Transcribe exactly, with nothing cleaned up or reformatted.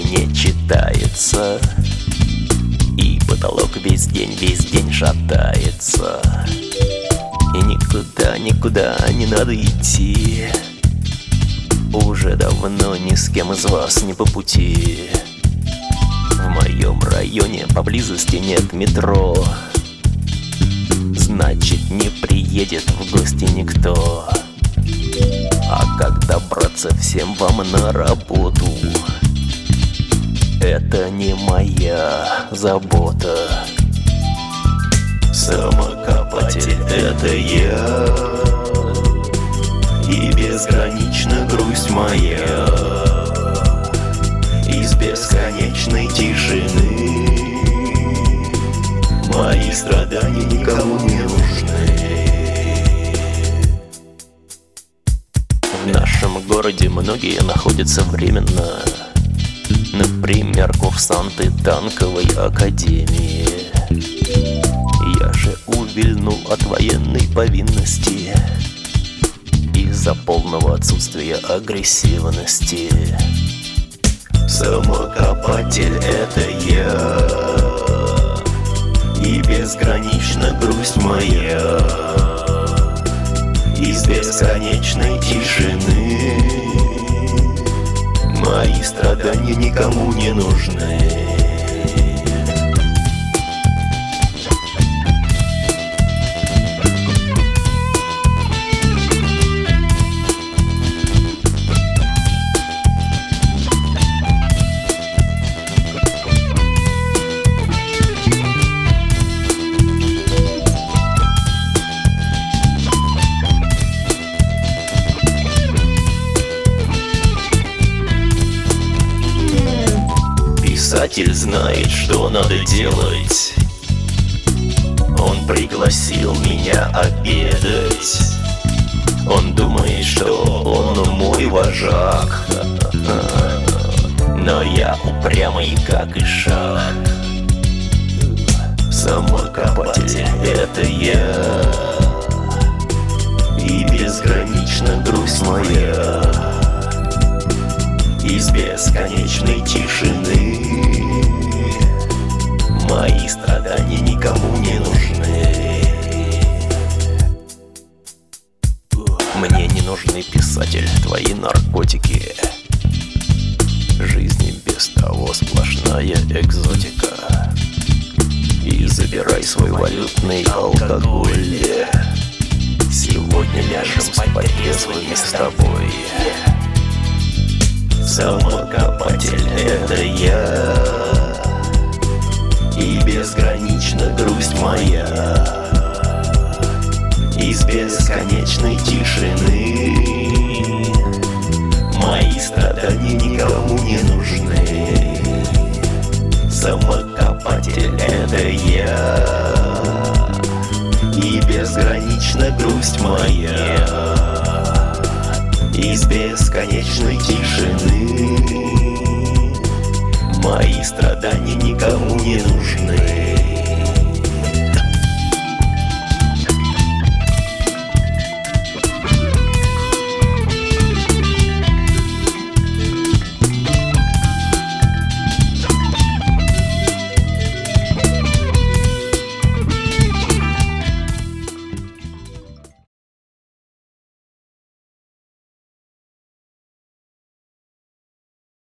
не читается, и потолок весь день, весь день шатается. И никуда, никуда не надо идти, уже давно ни с кем из вас не по пути. В моем районе поблизости нет метро, значит, не приедет в гости никто. А как добраться всем вам на работу, это не моя забота. Самокопатель — это я, и безгранична грусть моя. Из бесконечной тишины мои страдания никому не нужны. В нашем городе многие находятся временно, например, курсанты танковой академии. Я же увильнул от военной повинности из-за полного отсутствия агрессивности. Самокопатель — это я, и безгранична грусть моя. Из бесконечной тишины мои страдания никому не нужны. Писатель знает, что надо делать. Он пригласил меня обедать. Он думает, что он мой вожак, но я упрямый, как ишак. Самокопатель — это я, и безгранична грусть моя. Из бесконечной тишины мои страдания никому не нужны. Мне не нужны, писатель, твои наркотики. Жизнь и без того сплошная экзотика. И забирай свой валютный алкоголь. Сегодня ляжем спать трезвыми с тобой. Самокопатель — это я, и безгранична грусть моя. Из бесконечной тишины мои страдания никому не нужны. Самокопатель — это я, и безгранична грусть моя. Из бесконечной тишины мои страдания никому не нужны.